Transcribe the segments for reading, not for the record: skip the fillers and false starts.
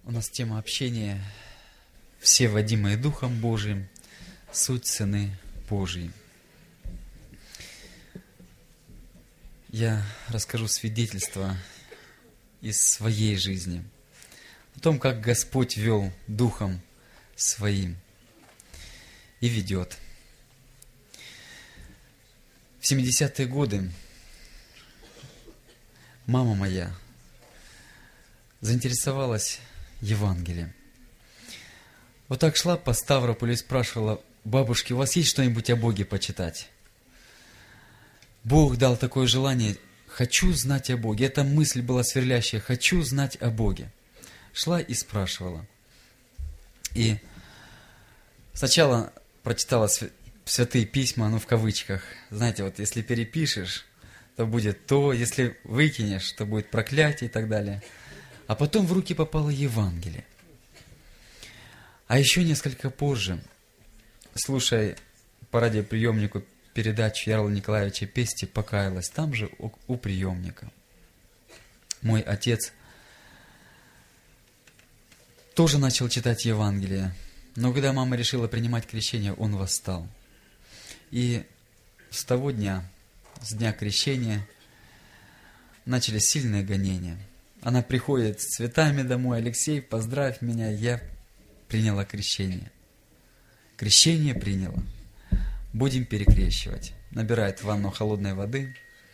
У нас тема общения «Все водимые Духом Божиим, суть Сыны Божьи». Я расскажу свидетельство из своей жизни о том, как Господь вел Духом Своим и ведет. В 70-е годы мама моя заинтересовалась Евангелием. Вот так шла по Ставрополю и спрашивала: бабушки, у вас есть что-нибудь о Боге почитать? Бог дал такое желание: хочу знать о Боге. Эта мысль была сверлящая: хочу знать о Боге. Шла и спрашивала. И сначала прочитала святые письма, в кавычках. Знаете, вот если перепишешь, то будет то, если выкинешь, то будет проклятие и так далее. А потом в руки попало Евангелие. А еще несколько позже, слушая по радиоприемнику передачу Ярла Николаевича Пести, покаялась там же у приемника. Мой отец тоже начал читать Евангелие, но когда мама решила принимать крещение, он восстал. И с того дня, с дня крещения, начались сильные гонения. Она приходит с цветами домой: Алексей, поздравь меня, я приняла крещение. Крещение приняла. Будем перекрещивать. Набирает в ванну холодной воды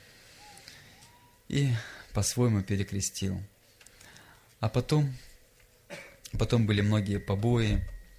и по-своему перекрестил. А потом были многие побои,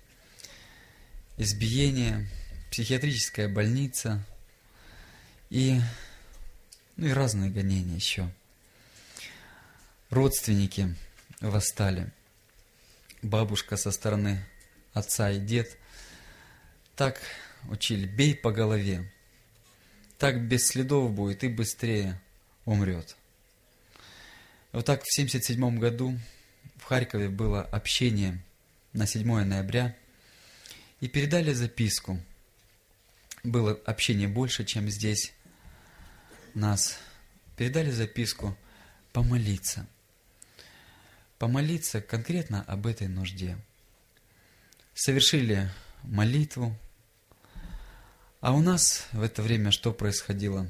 избиения, психиатрическая больница и разные гонения еще. Родственники восстали. Бабушка со стороны отца и дед так учили: бей по голове, так без следов будет и быстрее умрет. Вот так в 1977 году в Харькове было общение на 7 ноября, и передали записку. Было общение больше, чем здесь нас. Передали записку помолиться. Помолиться конкретно об этой нужде. Совершили молитву. А у нас в это время что происходило?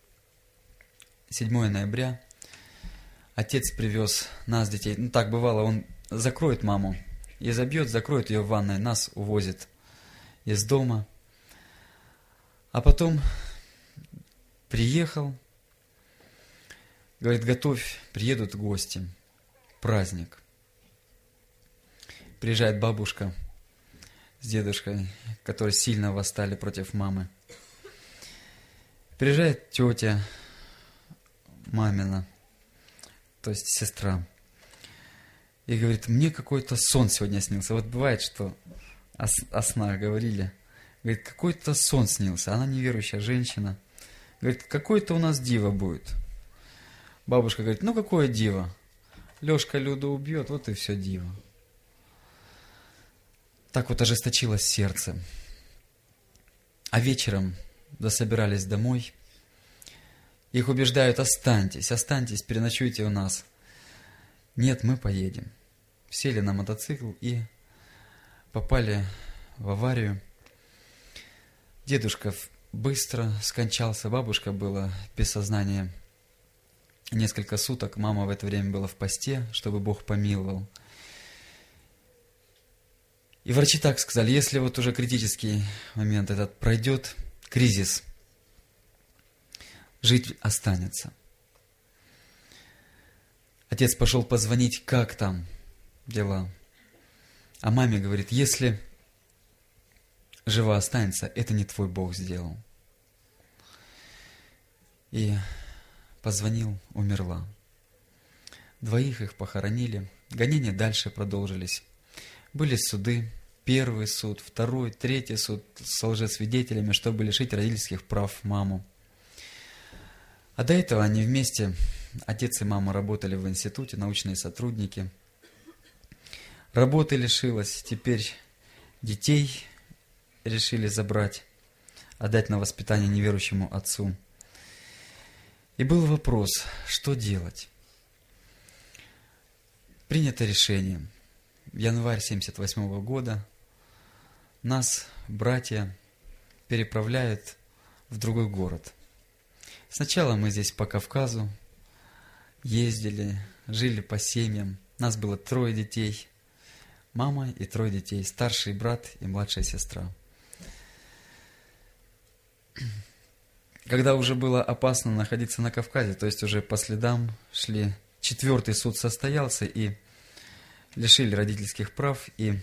7 ноября. Отец привез нас, детей. Так бывало, он закроет маму и забьет, закроет ее в ванной. Нас увозит из дома. А потом приехал. Говорит: готовь, приедут гости. Праздник. Приезжает бабушка с дедушкой, которые сильно восстали против мамы. Приезжает тетя мамина, то есть сестра, и говорит: мне какой-то сон сегодня снился. Вот бывает, что о снах говорили. Говорит: какой-то сон снился. Она неверующая женщина. Говорит: какой-то у нас диво будет. Бабушка говорит: какое диво? Лешка Люду убьет, вот и все диво. Так вот ожесточилось сердце. А вечером засобирались домой. Их убеждают: останьтесь, переночуйте у нас. Нет, мы поедем. Сели на мотоцикл и попали в аварию. Дедушка быстро скончался, бабушка была без сознания несколько суток. Мама в это время была в посте, чтобы Бог помиловал. И врачи так сказали: если вот уже критический момент этот пройдет, кризис, жить останется. Отец пошел позвонить, как там дела. А маме говорит: если жива останется, это не твой Бог сделал. И позвонил, умерла. 2 их похоронили. Гонения дальше продолжились. Были суды. 1 суд, 2, 3 суд с лжесвидетелями, чтобы лишить родительских прав маму. А до этого они вместе, отец и мама, работали в институте, научные сотрудники. Работы лишилась. Теперь детей решили забрать, отдать на воспитание неверующему отцу. И был вопрос, что делать. Принято решение. январь 1978 года нас, братья, переправляют в другой город. Сначала мы здесь по Кавказу ездили, жили по семьям. Нас было 3 детей, мама и 3 детей, старший брат и младшая сестра. Когда уже было опасно находиться на Кавказе, то есть уже по следам шли, 4-й суд состоялся и лишили родительских прав, и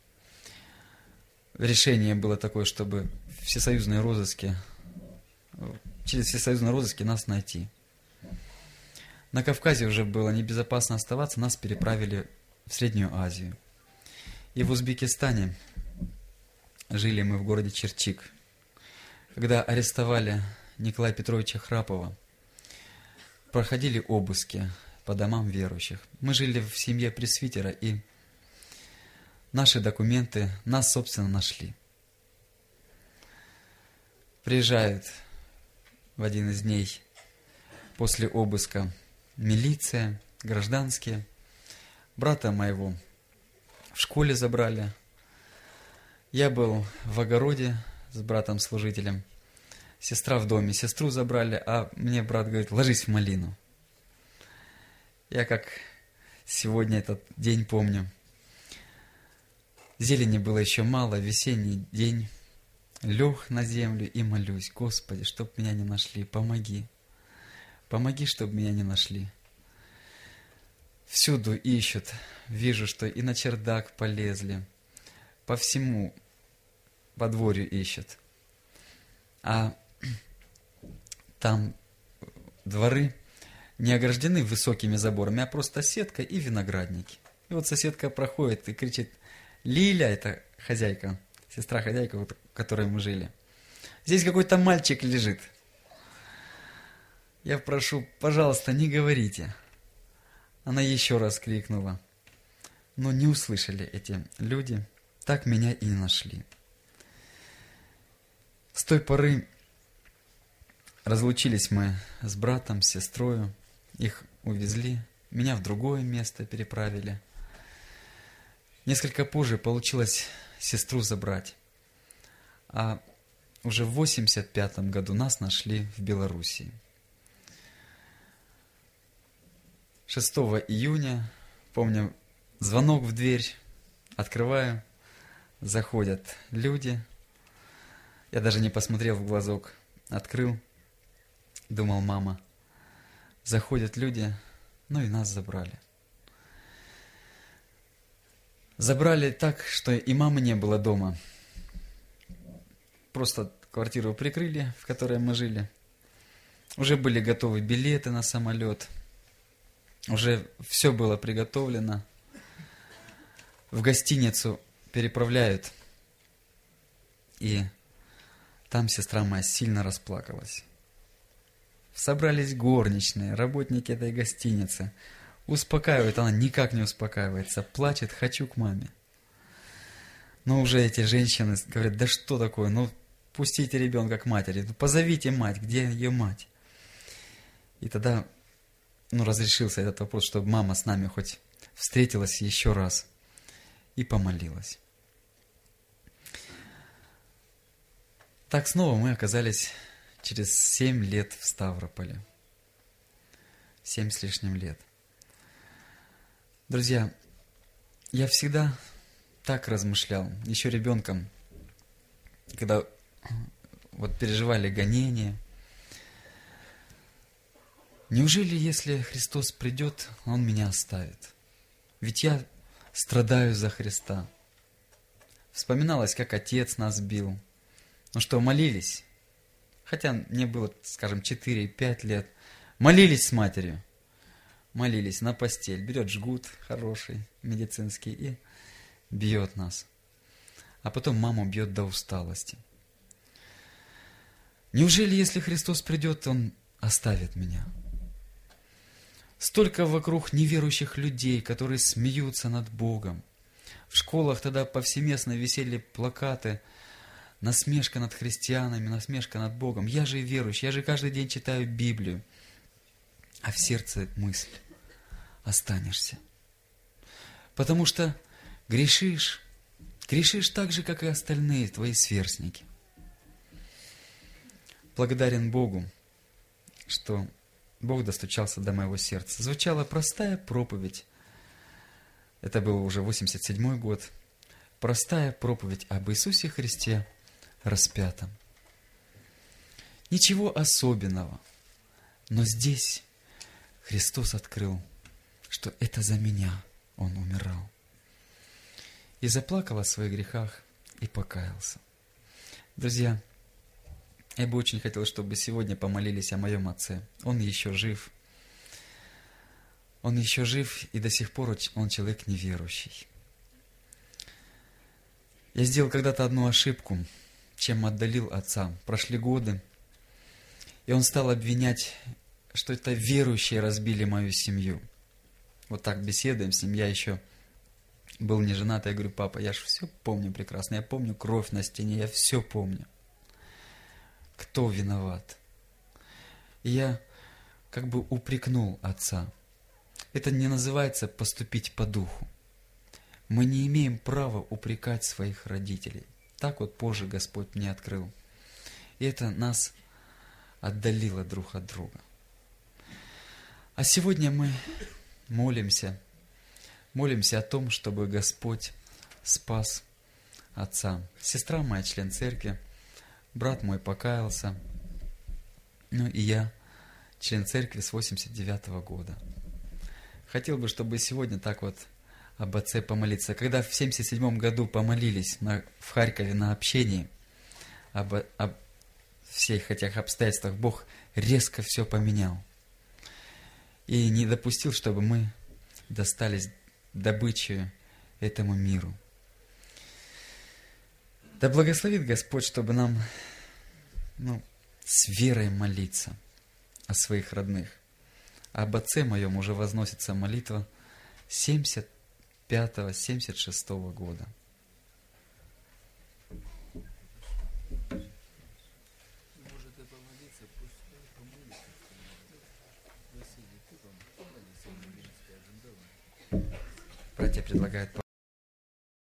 решение было такое, чтобы всесоюзные розыски, через всесоюзные розыски нас найти. На Кавказе уже было небезопасно оставаться, нас переправили в Среднюю Азию. И в Узбекистане жили мы в городе Черчик. Когда арестовали Николая Петровича Храпова, проходили обыски по домам верующих. Мы жили в семье пресвитера, и наши документы нас, собственно, нашли. Приезжает в один из дней после обыска милиция, гражданские. Брата моего в школе забрали. Я был в огороде с братом-служителем. Сестра в доме. Сестру забрали, а мне брат говорит: ложись в малину. Я как сегодня этот день помню. Зелени было еще мало, весенний день. Лег на землю и молюсь: Господи, чтоб меня не нашли, помоги. Помоги, чтоб меня не нашли. Всюду ищут. Вижу, что и на чердак полезли. По всему подворью ищут. А там дворы не ограждены высокими заборами, а просто сетка и виноградники. И вот соседка проходит и кричит: Лиля, это хозяйка, сестра хозяйка, в которой мы жили, здесь какой-то мальчик лежит. Я прошу, пожалуйста, не говорите. Она еще раз крикнула. Но не услышали эти люди, так меня и не нашли. С той поры разлучились мы с братом, с сестрою, их увезли, меня в другое место переправили. Несколько позже получилось сестру забрать, а уже в 1985 году нас нашли в Белоруссии. 6 июня, помню, звонок в дверь, открываю, заходят люди. Я даже не посмотрел в глазок, открыл, думал: мама. Заходят люди, ну и нас забрали. Забрали так, что и мамы не было дома. Просто квартиру прикрыли, в которой мы жили. Уже были готовы билеты на самолет. Уже все было приготовлено. В гостиницу переправляют. И там сестра моя сильно расплакалась. Собрались горничные, работники этой гостиницы. Успокаивает, она никак не успокаивается. Плачет: хочу к маме. Но уже эти женщины говорят: да что такое, ну пустите ребенка к матери, ну позовите мать, где ее мать? И тогда разрешился этот вопрос, чтобы мама с нами хоть встретилась еще раз и помолилась. Так снова мы оказались через 7 лет в Ставрополе. 7 с лишним лет. Друзья, я всегда так размышлял, еще ребенком, когда вот переживали гонения. Неужели, если Христос придет, Он меня оставит? Ведь я страдаю за Христа. Вспоминалось, как Отец нас бил. Ну что, молились? Хотя мне было, скажем, 4-5 лет. Молились с матерью. Молились на постель. Берет жгут хороший, медицинский, и бьет нас. А потом маму бьет до усталости. Неужели, если Христос придет, Он оставит меня? Столько вокруг неверующих людей, которые смеются над Богом. В школах тогда повсеместно висели плакаты: насмешка над христианами, насмешка над Богом. Я же верующий, я же каждый день читаю Библию. А в сердце мысль: останешься. Потому что грешишь так же, как и остальные твои сверстники. Благодарен Богу, что Бог достучался до моего сердца. Звучала простая проповедь. Это был уже 87-й год. Простая проповедь об Иисусе Христе распятом. Ничего особенного. Но здесь Христос открыл, что это за меня Он умирал. И заплакал о своих грехах и покаялся. Друзья, я бы очень хотел, чтобы сегодня помолились о моем отце. Он еще жив. Он еще жив, и до сих пор он человек неверующий. Я сделал когда-то одну ошибку, чем отдалил отца. Прошли годы, и он стал обвинять, что это верующие разбили мою семью. Вот так беседуем с ним, я еще был не женат, я говорю: папа, я же все помню прекрасно, я помню кровь на стене, я все помню. Кто виноват? И я как бы упрекнул отца. Это не называется поступить по духу. Мы не имеем права упрекать своих родителей. Так вот позже Господь мне открыл. И это нас отдалило друг от друга. А сегодня мы молимся о том, чтобы Господь спас отца. Сестра моя член церкви, брат мой покаялся, ну и я член церкви с 89-го года. Хотел бы, чтобы сегодня так вот об отце помолиться. Когда в 77-м году помолились в Харькове на общении об всех этих обстоятельствах, Бог резко все поменял. И не допустил, чтобы мы достались добычей этому миру. Да благословит Господь, чтобы нам с верой молиться о своих родных. Об отце моем уже возносится молитва 75-76 года. Братья предлагают